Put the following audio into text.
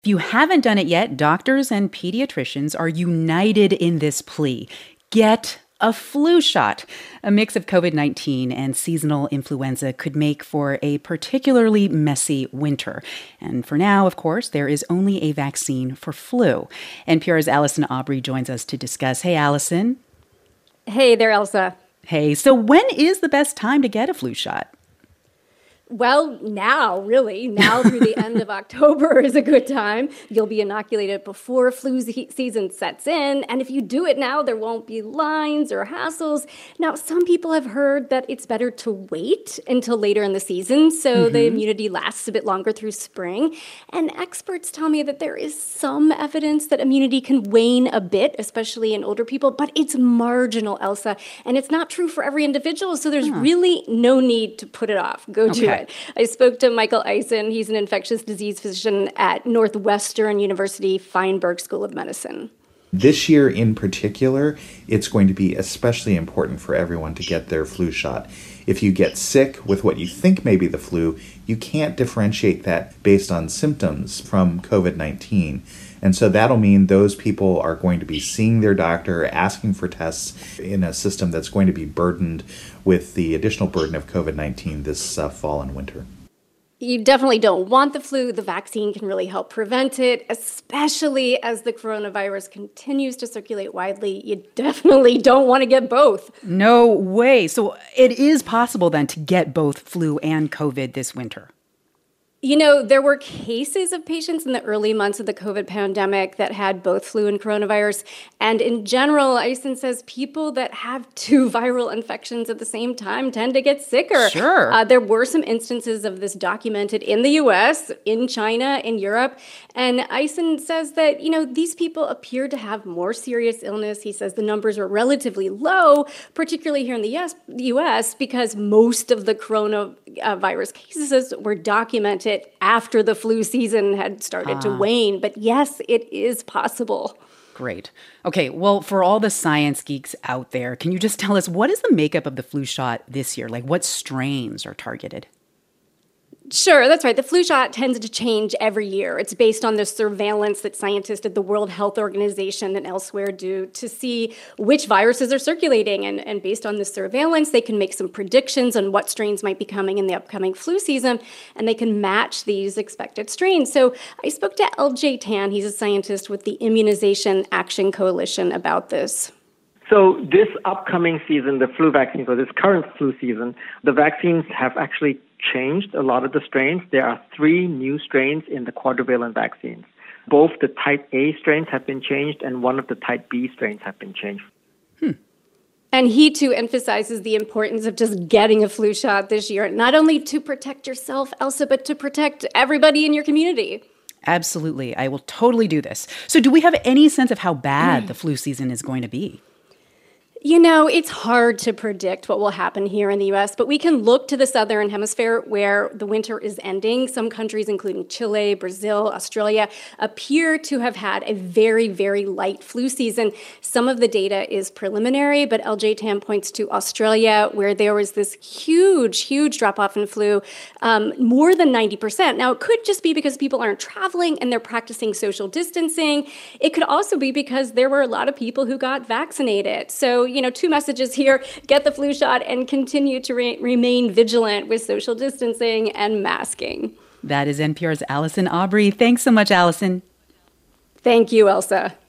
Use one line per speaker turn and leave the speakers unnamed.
If you haven't done it yet, doctors and pediatricians are united in this plea. Get a flu shot. A mix of COVID-19 and seasonal influenza could make for a particularly messy winter. And for now, of course, there is only a vaccine for flu. NPR's Allison Aubrey joins us to discuss. Hey, Allison.
Hey there, Elsa.
Hey, so when is the best time to get a flu shot?
Well, now, really. Now through the end of October is a good time. You'll be inoculated before flu season sets in. And if you do it now, there won't be lines or hassles. Now, some people have heard that it's better to wait until later in the season so the immunity lasts a bit longer through spring. And experts tell me that there is some evidence that immunity can wane a bit, especially in older people, but it's marginal, Elsa. And it's not true for every individual, so there's really no need to put it off. Go do it. I spoke to Michael Eisen. He's an infectious disease physician at Northwestern University Feinberg School of Medicine.
This year in particular, it's going to be especially important for everyone to get their flu shot. If you get sick with what you think may be the flu, you can't differentiate that based on symptoms from COVID-19. And so that'll mean those people are going to be seeing their doctor, asking for tests in a system that's going to be burdened with the additional burden of COVID-19 this fall and winter.
You definitely don't want the flu. The vaccine can really help prevent it, especially as the coronavirus continues to circulate widely. You definitely don't want to get both.
No way. So it is possible then to get both flu and COVID this winter.
You know, there were cases of patients in the early months of the COVID pandemic that had both flu and coronavirus. And in general, Eisen says people that have two viral infections at the same time tend to get sicker.
Sure.
There were some instances of this documented in the U.S., in China, in Europe. And Eisen says that, these people appear to have more serious illness. He says the numbers were relatively low, particularly here in the U.S., because most of the coronavirus cases were documented after the flu season had started to wane. But yes, it is possible.
Great. Okay, well, for all the science geeks out there, can you just tell us what is the makeup of the flu shot this year? Like what strains are targeted?
Sure, that's right. The flu shot tends to change every year. It's based on the surveillance that scientists at the World Health Organization and elsewhere do to see which viruses are circulating. And based on the surveillance, they can make some predictions on what strains might be coming in the upcoming flu season, and they can match these expected strains. So I spoke to LJ Tan. He's a scientist with the Immunization Action Coalition about this.
So this upcoming season, the flu vaccine, so this current flu season, the vaccines have actually changed a lot of the strains. There are 3 new strains in the quadrivalent vaccines. Both the type A strains have been changed and one of the type B strains have been changed.
And he, too, emphasizes the importance of just getting a flu shot this year, not only to protect yourself, Elsa, but to protect everybody in your community.
Absolutely. I will totally do this. So do we have any sense of how bad the flu season is going to be?
It's hard to predict what will happen here in the U.S., but we can look to the southern hemisphere where the winter is ending. Some countries, including Chile, Brazil, Australia, appear to have had a very, very light flu season. Some of the data is preliminary, but LJ Tan points to Australia, where there was this huge, huge drop-off in flu, more than 90%. Now, it could just be because people aren't traveling and they're practicing social distancing. It could also be because there were a lot of people who got vaccinated. So, 2 messages here: get the flu shot and continue to remain vigilant with social distancing and masking.
That is NPR's Allison Aubrey. Thanks so much, Allison.
Thank you, Elsa.